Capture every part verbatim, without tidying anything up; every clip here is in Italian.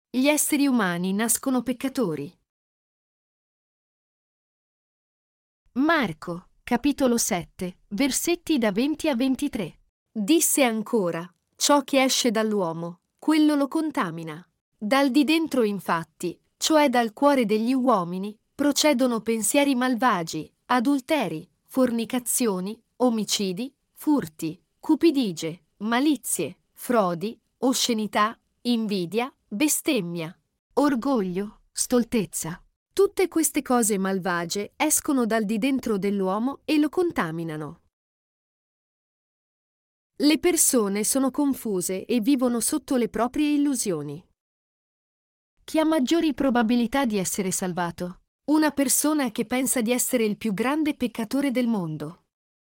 Gli esseri umani nascono peccatori. Marco, capitolo sette, versetti da venti a ventitré. Disse ancora: ciò che esce dall'uomo, quello lo contamina. Dal di dentro, infatti, cioè dal cuore degli uomini, procedono pensieri malvagi, adulteri, fornicazioni, omicidi, furti, cupidigie, malizie, frodi, oscenità, invidia, bestemmia, orgoglio, stoltezza. Tutte queste cose malvagie escono dal di dentro dell'uomo e lo contaminano. Le persone sono confuse e vivono sotto le proprie illusioni. Chi ha maggiori probabilità di essere salvato? Una persona che pensa di essere il più grande peccatore del mondo.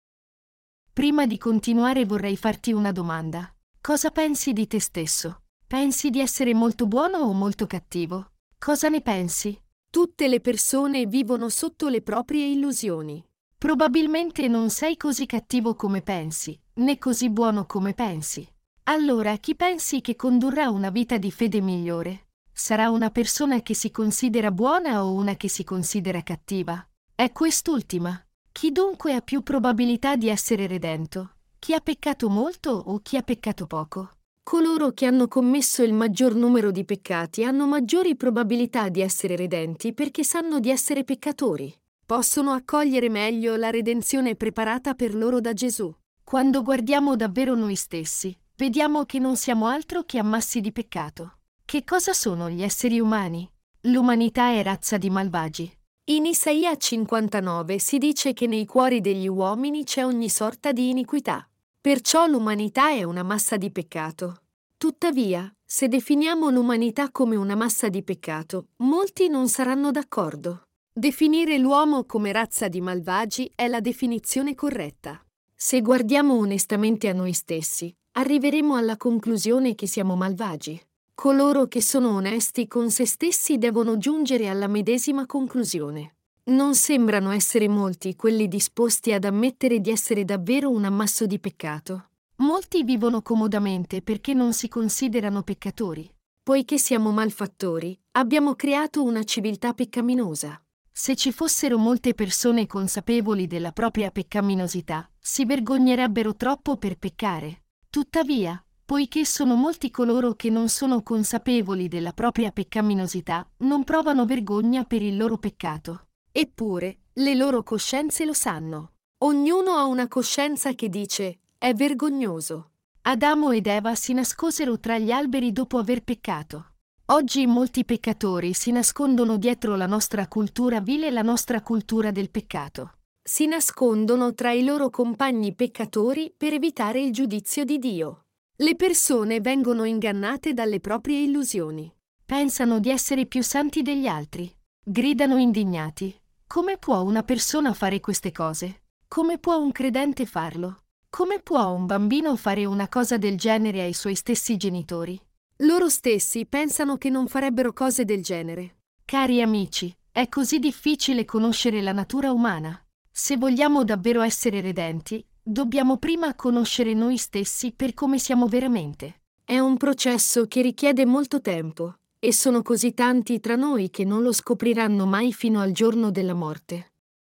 Prima di continuare vorrei farti una domanda. Cosa pensi di te stesso? Pensi di essere molto buono o molto cattivo? Cosa ne pensi? Tutte le persone vivono sotto le proprie illusioni. Probabilmente non sei così cattivo come pensi, né così buono come pensi. Allora, chi pensi che condurrà una vita di fede migliore? Sarà una persona che si considera buona o una che si considera cattiva? È quest'ultima. Chi dunque ha più probabilità di essere redento? Chi ha peccato molto o chi ha peccato poco? Coloro che hanno commesso il maggior numero di peccati hanno maggiori probabilità di essere redenti perché sanno di essere peccatori. Possono accogliere meglio la redenzione preparata per loro da Gesù. Quando guardiamo davvero noi stessi, vediamo che non siamo altro che ammassi di peccato. Che cosa sono gli esseri umani? L'umanità è razza di malvagi. In Isaia cinquantanove si dice che nei cuori degli uomini c'è ogni sorta di iniquità. Perciò l'umanità è una massa di peccato. Tuttavia, se definiamo l'umanità come una massa di peccato, molti non saranno d'accordo. Definire l'uomo come razza di malvagi è la definizione corretta. Se guardiamo onestamente a noi stessi, arriveremo alla conclusione che siamo malvagi. Coloro che sono onesti con se stessi devono giungere alla medesima conclusione. Non sembrano essere molti quelli disposti ad ammettere di essere davvero un ammasso di peccato. Molti vivono comodamente perché non si considerano peccatori. Poiché siamo malfattori, abbiamo creato una civiltà peccaminosa. Se ci fossero molte persone consapevoli della propria peccaminosità, si vergognerebbero troppo per peccare. Tuttavia, poiché sono molti coloro che non sono consapevoli della propria peccaminosità, non provano vergogna per il loro peccato. Eppure, le loro coscienze lo sanno. Ognuno ha una coscienza che dice: è vergognoso. Adamo ed Eva si nascosero tra gli alberi dopo aver peccato. Oggi molti peccatori si nascondono dietro la nostra cultura vile e la nostra cultura del peccato. Si nascondono tra i loro compagni peccatori per evitare il giudizio di Dio. Le persone vengono ingannate dalle proprie illusioni. Pensano di essere più santi degli altri. Gridano indignati: come può una persona fare queste cose? Come può un credente farlo? Come può un bambino fare una cosa del genere ai suoi stessi genitori? Loro stessi pensano che non farebbero cose del genere. Cari amici, è così difficile conoscere la natura umana. Se vogliamo davvero essere redenti, dobbiamo prima conoscere noi stessi per come siamo veramente. È un processo che richiede molto tempo. E sono così tanti tra noi che non lo scopriranno mai fino al giorno della morte.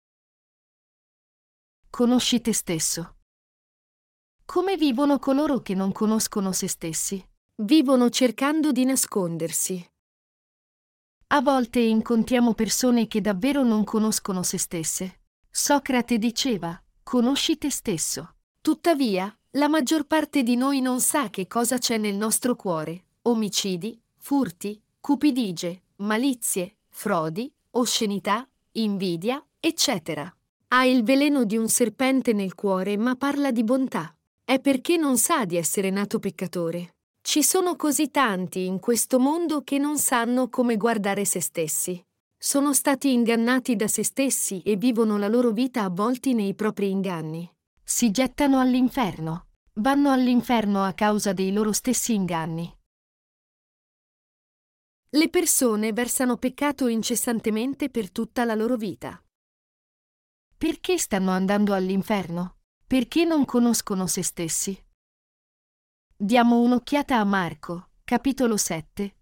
Conosci te stesso. Come vivono coloro che non conoscono se stessi? Vivono cercando di nascondersi. A volte incontriamo persone che davvero non conoscono se stesse. Socrate diceva: conosci te stesso. Tuttavia, la maggior parte di noi non sa che cosa c'è nel nostro cuore: omicidi, furti, cupidigie, malizie, frodi, oscenità, invidia, eccetera. Ha il veleno di un serpente nel cuore, ma parla di bontà. È perché non sa di essere nato peccatore. Ci sono così tanti in questo mondo che non sanno come guardare se stessi. Sono stati ingannati da se stessi e vivono la loro vita avvolti nei propri inganni. Si gettano all'inferno. Vanno all'inferno a causa dei loro stessi inganni. Le persone versano peccato incessantemente per tutta la loro vita. Perché stanno andando all'inferno? Perché non conoscono se stessi. Diamo un'occhiata a Marco, capitolo sette,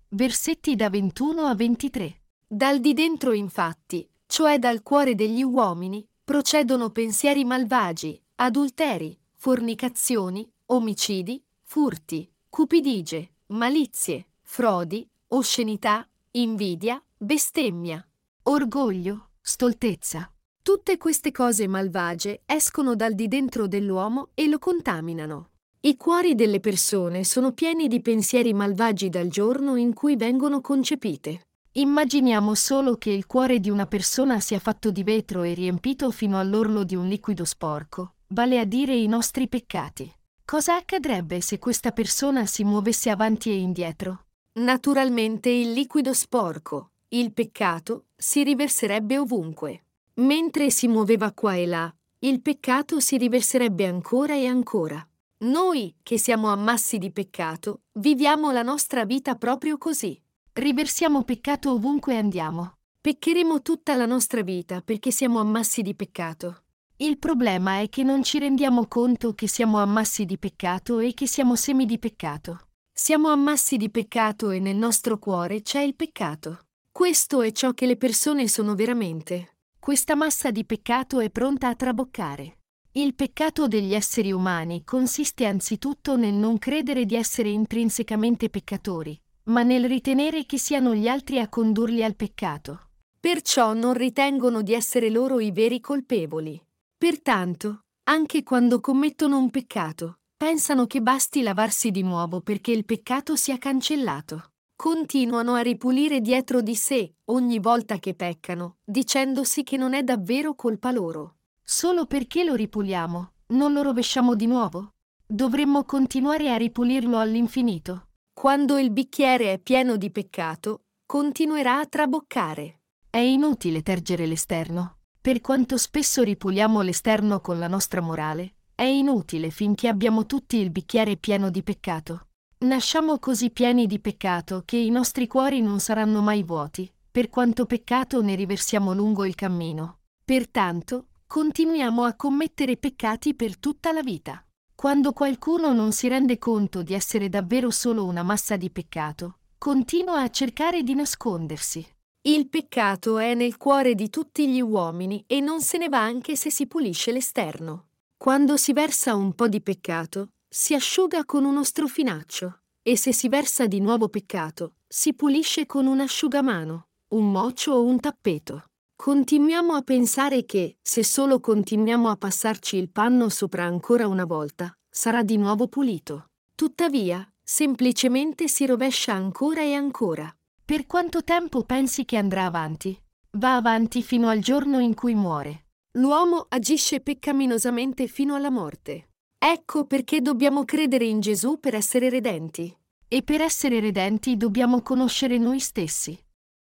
versetti da ventuno a ventitré. Dal di dentro, infatti, cioè dal cuore degli uomini, procedono pensieri malvagi, adulteri, fornicazioni, omicidi, furti, cupidigie, malizie, frodi, oscenità, invidia, bestemmia, orgoglio, stoltezza. Tutte queste cose malvagie escono dal di dentro dell'uomo e lo contaminano. I cuori delle persone sono pieni di pensieri malvagi dal giorno in cui vengono concepite. Immaginiamo solo che il cuore di una persona sia fatto di vetro e riempito fino all'orlo di un liquido sporco, vale a dire i nostri peccati. Cosa accadrebbe se questa persona si muovesse avanti e indietro? Naturalmente il liquido sporco, il peccato, si riverserebbe ovunque. Mentre si muoveva qua e là, il peccato si riverserebbe ancora e ancora. Noi, che siamo ammassi di peccato, viviamo la nostra vita proprio così. Riversiamo peccato ovunque andiamo. Peccheremo tutta la nostra vita perché siamo ammassi di peccato. Il problema è che non ci rendiamo conto che siamo ammassi di peccato e che siamo semi di peccato. Siamo ammassi di peccato e nel nostro cuore c'è il peccato. Questo è ciò che le persone sono veramente. Questa massa di peccato è pronta a traboccare. Il peccato degli esseri umani consiste anzitutto nel non credere di essere intrinsecamente peccatori, ma nel ritenere che siano gli altri a condurli al peccato. Perciò non ritengono di essere loro i veri colpevoli. Pertanto, anche quando commettono un peccato, pensano che basti lavarsi di nuovo perché il peccato sia cancellato. Continuano a ripulire dietro di sé ogni volta che peccano, dicendosi che non è davvero colpa loro. Solo perché lo ripuliamo, non lo rovesciamo di nuovo? Dovremmo continuare a ripulirlo all'infinito. Quando il bicchiere è pieno di peccato, continuerà a traboccare. È inutile tergere l'esterno. Per quanto spesso ripuliamo l'esterno con la nostra morale, è inutile finché abbiamo tutti il bicchiere pieno di peccato. Nasciamo così pieni di peccato che i nostri cuori non saranno mai vuoti, per quanto peccato ne riversiamo lungo il cammino. Pertanto, continuiamo a commettere peccati per tutta la vita. Quando qualcuno non si rende conto di essere davvero solo una massa di peccato, continua a cercare di nascondersi. Il peccato è nel cuore di tutti gli uomini e non se ne va anche se si pulisce l'esterno. Quando si versa un po' di peccato, si asciuga con uno strofinaccio e se si versa di nuovo peccato, si pulisce con un asciugamano, un mocio o un tappeto. Continuiamo a pensare che, se solo continuiamo a passarci il panno sopra ancora una volta, sarà di nuovo pulito. Tuttavia, semplicemente si rovescia ancora e ancora. Per quanto tempo pensi che andrà avanti? Va avanti fino al giorno in cui muore. L'uomo agisce peccaminosamente fino alla morte. Ecco perché dobbiamo credere in Gesù per essere redenti. E per essere redenti dobbiamo conoscere noi stessi.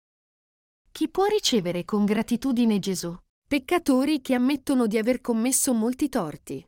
Chi può ricevere con gratitudine Gesù? Peccatori che ammettono di aver commesso molti torti.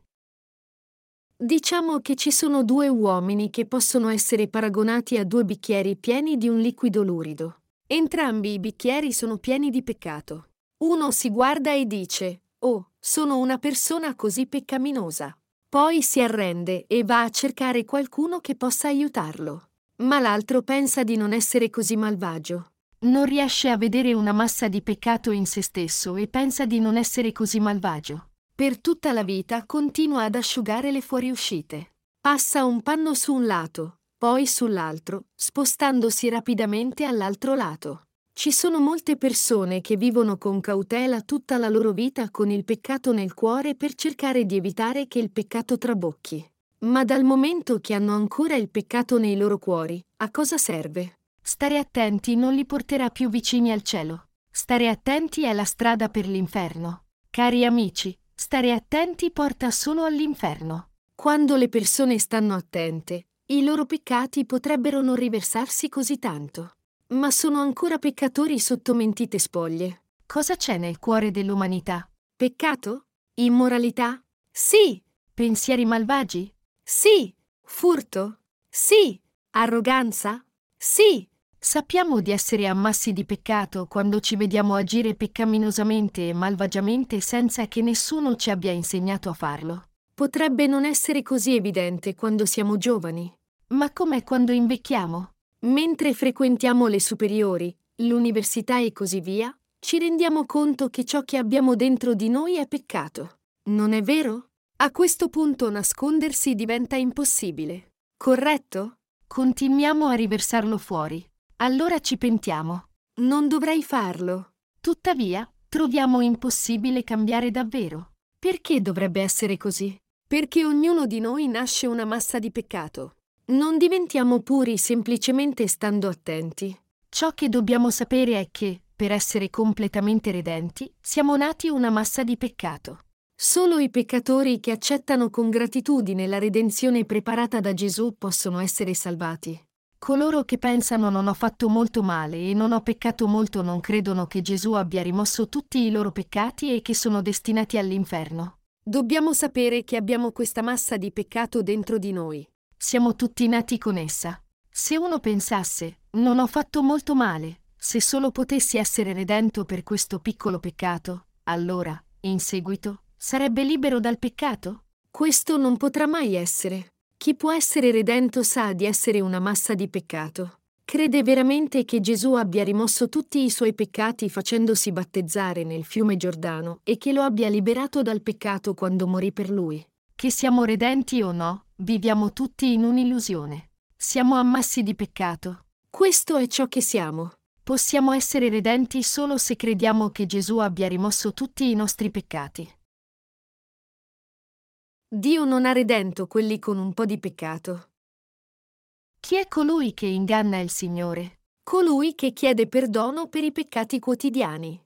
Diciamo che ci sono due uomini che possono essere paragonati a due bicchieri pieni di un liquido lurido. Entrambi i bicchieri sono pieni di peccato. Uno si guarda e dice: «Oh, sono una persona così peccaminosa». Poi si arrende e va a cercare qualcuno che possa aiutarlo. Ma l'altro pensa di non essere così malvagio. Non riesce a vedere una massa di peccato in se stesso e pensa di non essere così malvagio. Per tutta la vita continua ad asciugare le fuoriuscite. Passa un panno su un lato, poi sull'altro, spostandosi rapidamente all'altro lato. Ci sono molte persone che vivono con cautela tutta la loro vita con il peccato nel cuore per cercare di evitare che il peccato trabocchi. Ma dal momento che hanno ancora il peccato nei loro cuori, a cosa serve? Stare attenti non li porterà più vicini al cielo. Stare attenti è la strada per l'inferno. Cari amici, stare attenti porta solo all'inferno. Quando le persone stanno attente, i loro peccati potrebbero non riversarsi così tanto. Ma sono ancora peccatori sotto mentite spoglie. Cosa c'è nel cuore dell'umanità? Peccato? Immoralità? Sì. Pensieri malvagi? Sì. Furto? Sì. Arroganza? Sì. Sappiamo di essere ammassi di peccato quando ci vediamo agire peccaminosamente e malvagiamente senza che nessuno ci abbia insegnato a farlo. Potrebbe non essere così evidente quando siamo giovani. Ma com'è quando invecchiamo? Mentre frequentiamo le superiori, l'università e così via, ci rendiamo conto che ciò che abbiamo dentro di noi è peccato. Non è vero? A questo punto nascondersi diventa impossibile. Corretto? Continuiamo a riversarlo fuori. Allora ci pentiamo. Non dovrei farlo. Tuttavia, troviamo impossibile cambiare davvero. Perché dovrebbe essere così? Perché ognuno di noi nasce una massa di peccato. Non diventiamo puri semplicemente stando attenti. Ciò che dobbiamo sapere è che, per essere completamente redenti, siamo nati una massa di peccato. Solo i peccatori che accettano con gratitudine la redenzione preparata da Gesù possono essere salvati. Coloro che pensano non ho fatto molto male e non ho peccato molto non credono che Gesù abbia rimosso tutti i loro peccati e che sono destinati all'inferno. Dobbiamo sapere che abbiamo questa massa di peccato dentro di noi. Siamo tutti nati con essa. Se uno pensasse, non ho fatto molto male, se solo potessi essere redento per questo piccolo peccato, allora, in seguito, sarebbe libero dal peccato? Questo non potrà mai essere. Chi può essere redento sa di essere una massa di peccato. Crede veramente che Gesù abbia rimosso tutti i suoi peccati facendosi battezzare nel fiume Giordano e che lo abbia liberato dal peccato quando morì per lui. Che siamo redenti o no, viviamo tutti in un'illusione. Siamo ammassi di peccato. Questo è ciò che siamo. Possiamo essere redenti solo se crediamo che Gesù abbia rimosso tutti i nostri peccati. Dio non ha redento quelli con un po' di peccato. Chi è colui che inganna il Signore? Colui che chiede perdono per i peccati quotidiani.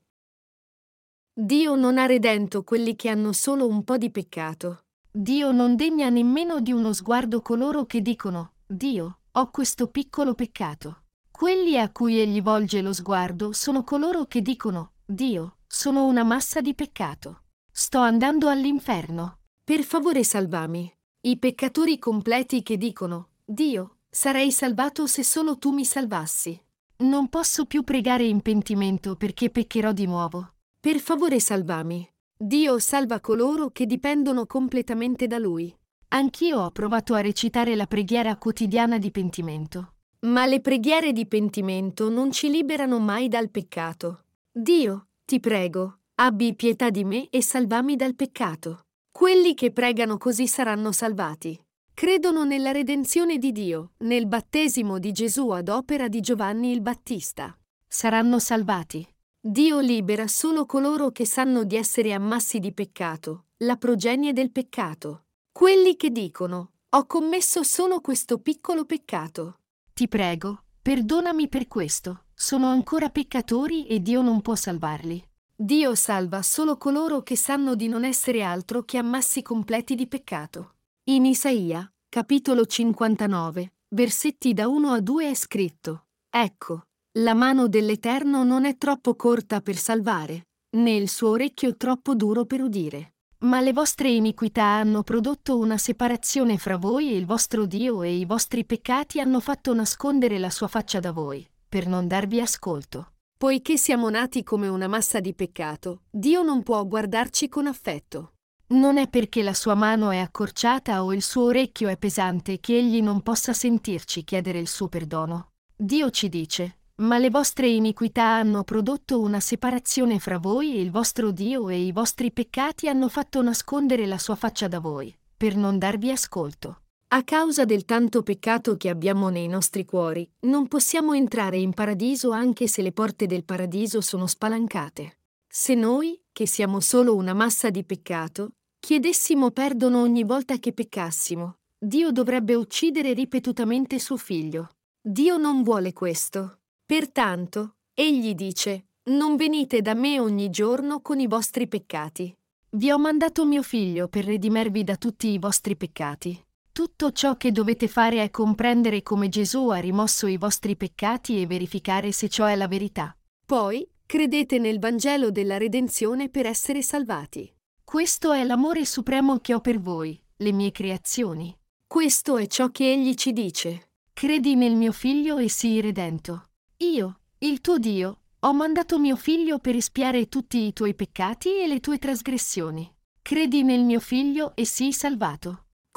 Dio non ha redento quelli che hanno solo un po' di peccato. Dio non degna nemmeno di uno sguardo coloro che dicono: Dio, ho questo piccolo peccato. Quelli a cui egli volge lo sguardo sono coloro che dicono: Dio, sono una massa di peccato. Sto andando all'inferno. Per favore salvami. I peccatori completi che dicono: Dio, sarei salvato se solo tu mi salvassi. Non posso più pregare in pentimento perché peccherò di nuovo. Per favore salvami. Dio salva coloro che dipendono completamente da Lui. Anch'io ho provato a recitare la preghiera quotidiana di pentimento. Ma le preghiere di pentimento non ci liberano mai dal peccato. Dio, ti prego, abbi pietà di me e salvami dal peccato. Quelli che pregano così saranno salvati. Credono nella redenzione di Dio, nel battesimo di Gesù ad opera di Giovanni il Battista. Saranno salvati. Dio libera solo coloro che sanno di essere ammassi di peccato, la progenie del peccato. Quelli che dicono: ho commesso solo questo piccolo peccato. Ti prego, perdonami per questo. Sono ancora peccatori e Dio non può salvarli. Dio salva solo coloro che sanno di non essere altro che ammassi completi di peccato. In Isaia, capitolo cinquantanove, versetti da uno a due è scritto: Ecco, la mano dell'Eterno non è troppo corta per salvare, né il suo orecchio troppo duro per udire. Ma le vostre iniquità hanno prodotto una separazione fra voi e il vostro Dio e i vostri peccati hanno fatto nascondere la sua faccia da voi, per non darvi ascolto. Poiché siamo nati come una massa di peccato, Dio non può guardarci con affetto. Non è perché la sua mano è accorciata o il suo orecchio è pesante che egli non possa sentirci chiedere il suo perdono. Dio ci dice: ma le vostre iniquità hanno prodotto una separazione fra voi e il vostro Dio e i vostri peccati hanno fatto nascondere la sua faccia da voi, per non darvi ascolto. A causa del tanto peccato che abbiamo nei nostri cuori, non possiamo entrare in paradiso anche se le porte del paradiso sono spalancate. Se noi, che siamo solo una massa di peccato, chiedessimo perdono ogni volta che peccassimo, Dio dovrebbe uccidere ripetutamente suo figlio. Dio non vuole questo. Pertanto, egli dice: non venite da me ogni giorno con i vostri peccati. Vi ho mandato mio figlio per redimervi da tutti i vostri peccati. Tutto ciò che dovete fare è comprendere come Gesù ha rimosso i vostri peccati e verificare se ciò è la verità. Poi, credete nel Vangelo della redenzione per essere salvati. Questo è l'amore supremo che ho per voi, le mie creazioni. Questo è ciò che egli ci dice. Credi nel mio figlio e sii redento. Io, il tuo Dio, ho mandato mio figlio per espiare tutti i tuoi peccati e le tue trasgressioni. Credi nel mio figlio e sii salvato.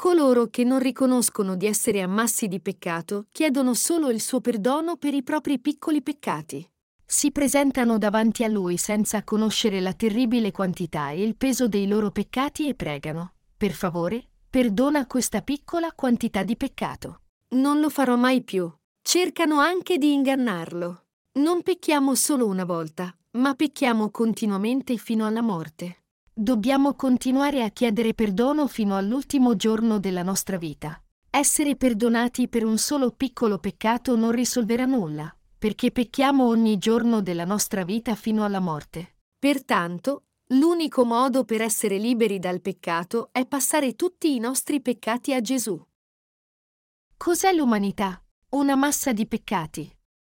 Coloro che non riconoscono di essere ammassi di peccato chiedono solo il suo perdono per i propri piccoli peccati. Si presentano davanti a Lui senza conoscere la terribile quantità e il peso dei loro peccati e pregano: per favore, perdona questa piccola quantità di peccato. Non lo farò mai più. Cercano anche di ingannarlo. Non pecchiamo solo una volta, ma pecchiamo continuamente fino alla morte. Dobbiamo continuare a chiedere perdono fino all'ultimo giorno della nostra vita. Essere perdonati per un solo piccolo peccato non risolverà nulla, perché pecchiamo ogni giorno della nostra vita fino alla morte. Pertanto, l'unico modo per essere liberi dal peccato è passare tutti i nostri peccati a Gesù. Cos'è l'umanità? Una massa di peccati.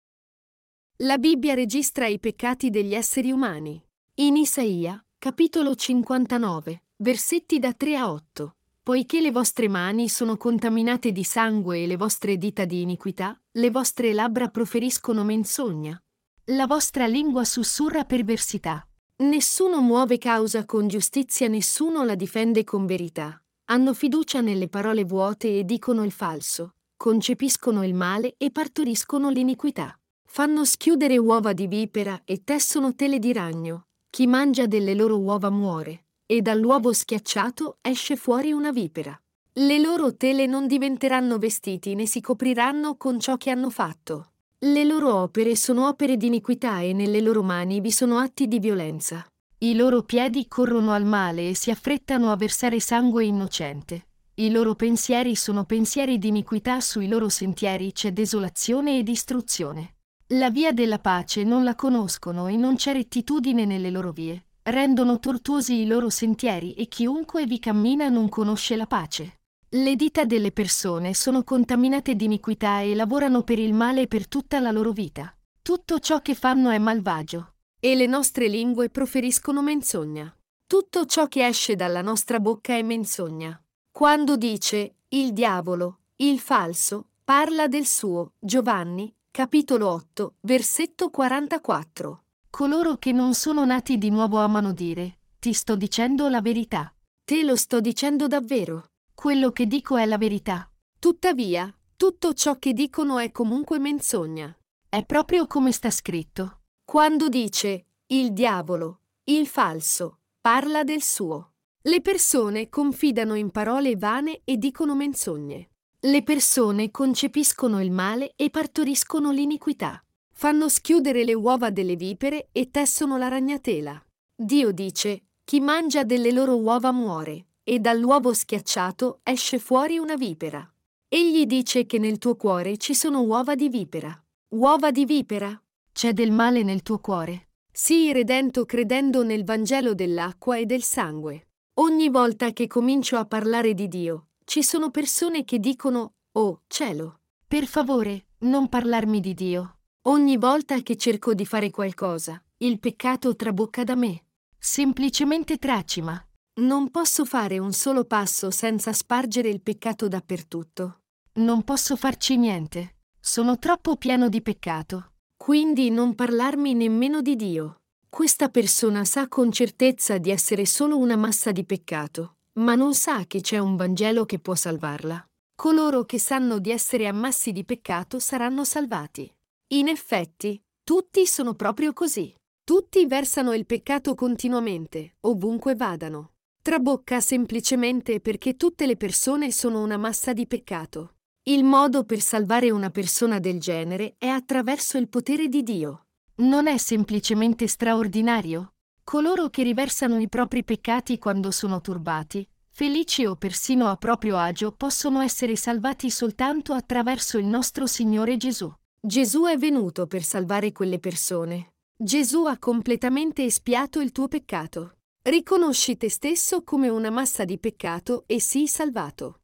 La Bibbia registra i peccati degli esseri umani. In Isaia, capitolo cinquantanove, versetti da tre a otto. Poiché le vostre mani sono contaminate di sangue e le vostre dita di iniquità, le vostre labbra proferiscono menzogna. La vostra lingua sussurra perversità. Nessuno muove causa con giustizia, nessuno la difende con verità. Hanno fiducia nelle parole vuote e dicono il falso. Concepiscono il male e partoriscono l'iniquità. Fanno schiudere uova di vipera e tessono tele di ragno. Chi mangia delle loro uova muore, e dall'uovo schiacciato esce fuori una vipera. Le loro tele non diventeranno vestiti né si copriranno con ciò che hanno fatto. Le loro opere sono opere di iniquità e nelle loro mani vi sono atti di violenza. I loro piedi corrono al male e si affrettano a versare sangue innocente. I loro pensieri sono pensieri di iniquità, sui loro sentieri c'è desolazione e distruzione. La via della pace non la conoscono e non c'è rettitudine nelle loro vie. Rendono tortuosi i loro sentieri e chiunque vi cammina non conosce la pace. Le dita delle persone sono contaminate di iniquità e lavorano per il male per tutta la loro vita. Tutto ciò che fanno è malvagio. E le nostre lingue proferiscono menzogna. Tutto ciò che esce dalla nostra bocca è menzogna. Quando dice il diavolo, il falso, parla del suo. Giovanni, capitolo otto, versetto quarantaquattro. Coloro che non sono nati di nuovo amano dire: ti sto dicendo la verità. Te lo sto dicendo davvero. Quello che dico è la verità. Tuttavia, tutto ciò che dicono è comunque menzogna. È proprio come sta scritto. Quando dice il diavolo, il falso, parla del suo. Le persone confidano in parole vane e dicono menzogne. Le persone concepiscono il male e partoriscono l'iniquità. Fanno schiudere le uova delle vipere e tessono la ragnatela. Dio dice: chi mangia delle loro uova muore, e dall'uovo schiacciato esce fuori una vipera. Egli dice che nel tuo cuore ci sono uova di vipera. Uova di vipera? C'è del male nel tuo cuore? Sii redento credendo nel Vangelo dell'acqua e del sangue. Ogni volta che comincio a parlare di Dio, ci sono persone che dicono: oh, cielo! Per favore, non parlarmi di Dio. Ogni volta che cerco di fare qualcosa, il peccato trabocca da me. Semplicemente tracima. Non posso fare un solo passo senza spargere il peccato dappertutto. Non posso farci niente. Sono troppo pieno di peccato. Quindi non parlarmi nemmeno di Dio. Questa persona sa con certezza di essere solo una massa di peccato, ma non sa che c'è un Vangelo che può salvarla. Coloro che sanno di essere ammassi di peccato saranno salvati. In effetti, tutti sono proprio così. Tutti versano il peccato continuamente, ovunque vadano. Trabocca semplicemente perché tutte le persone sono una massa di peccato. Il modo per salvare una persona del genere è attraverso il potere di Dio. Non è semplicemente straordinario? Coloro che riversano i propri peccati quando sono turbati, felici o persino a proprio agio possono essere salvati soltanto attraverso il nostro Signore Gesù. Gesù è venuto per salvare quelle persone. Gesù ha completamente espiato il tuo peccato. Riconosci te stesso come una massa di peccato e sii salvato.